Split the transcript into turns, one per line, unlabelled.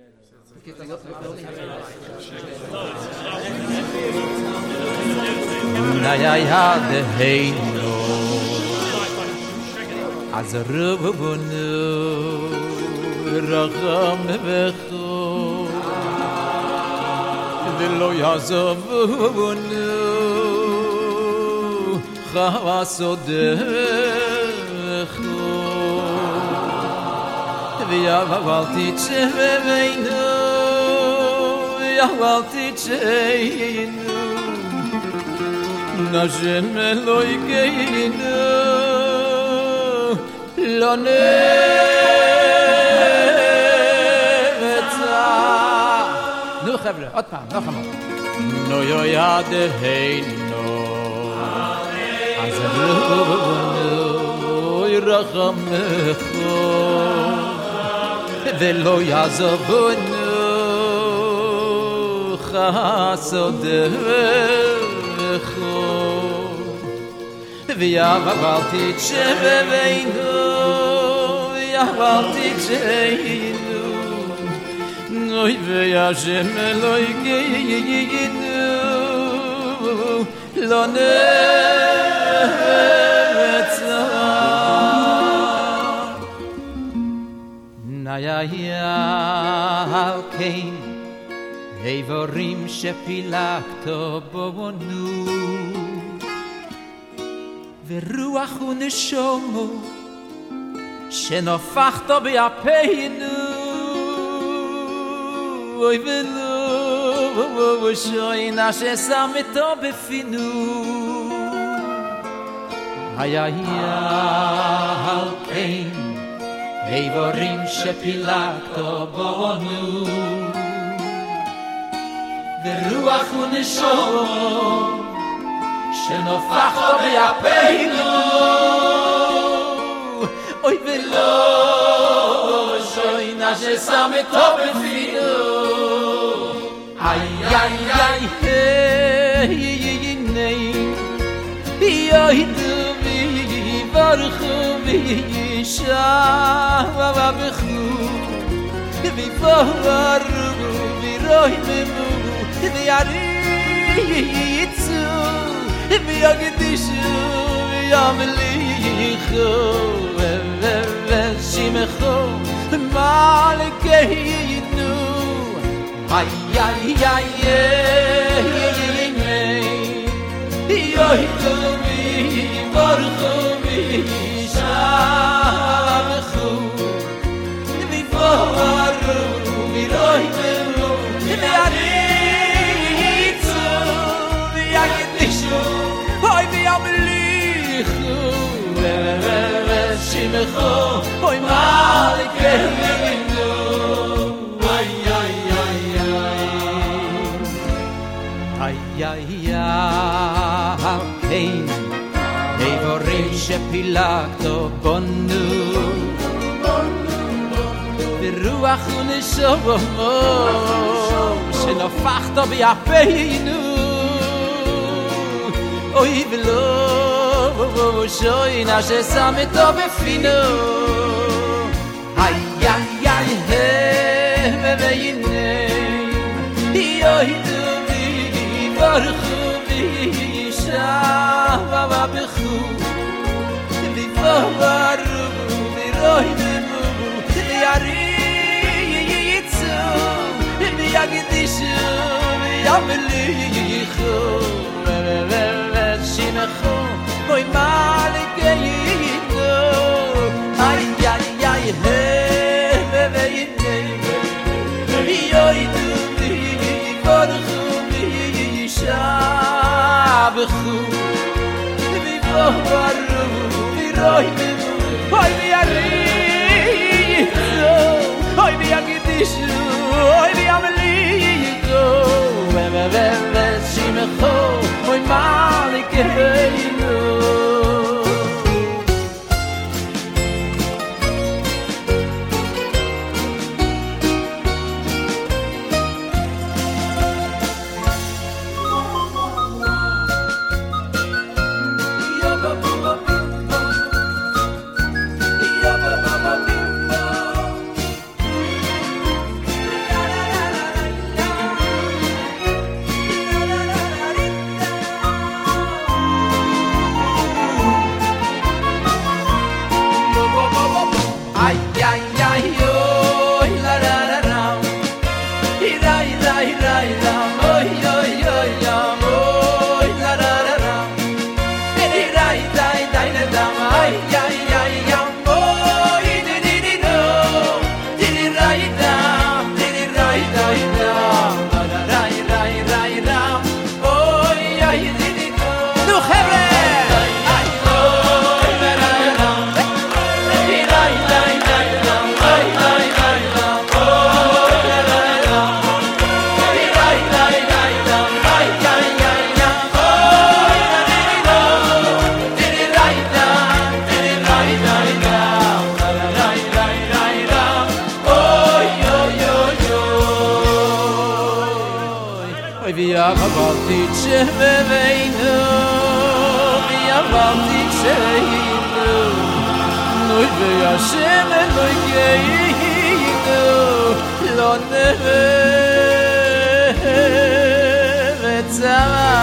Na ja de heino az rubunu ragam becho de lo yazavunu khavasodekho via valti cheveino via valti cheino Nazem Eloi Geinu Lo Nevetza Nu חבר'ה, עוד פעם, לא חמור No Yoyadeinu Az Rubunu Yirachamecho Velo Yazavunu Chasodecho Via valti cheveinu Via valti cheinu Noi via gemeloi geinu Lo nevetza Naya ya alkein Eivorim shepilakto bonu ורוח ונשומו שנופחתו ביפינו אוי ולא ושוינה ששמתו בפינו היה על כן איבורים שפילקתו בנו ורוח ונשומו שנופחתו ביפינו אוי ולא שוינה ששמתו בפינו איי איי איי הנה יהידו ויברכו וישבחו ויבורו וירוממו ויריצו ויגדישו וימליכו ושימחו מלכנו איי איי איי יהידו ויברכו וישבחו ויבורו וירוממו ויריצו ויגדישו Hoy vi amlichu Shimecho Hoy malikenu Ay ay ay ay Ay ay ay Kein Eivorim shepilakto bonu Beruach uneshomo Shenofachto biapeinu אוי ולא שוינה ששמתו בפינו איי איי איי והנה יהידו ויברכו וישבחו ויבורו וירוממו ויריצו ויגדישו וימליכו שימחו אוי מלכנו איי איי איי והנה יהידו ויברכו וישבחו ויבורו וירוממו אוי ויריצו אוי ויגדישו אוי וימליכו ושימחו אוי מלכנו
via Kavalti Cheveinu, via Kavalti Cheveinu, Noi via Sheme Noi Geinu, Lo Neve Vetzama.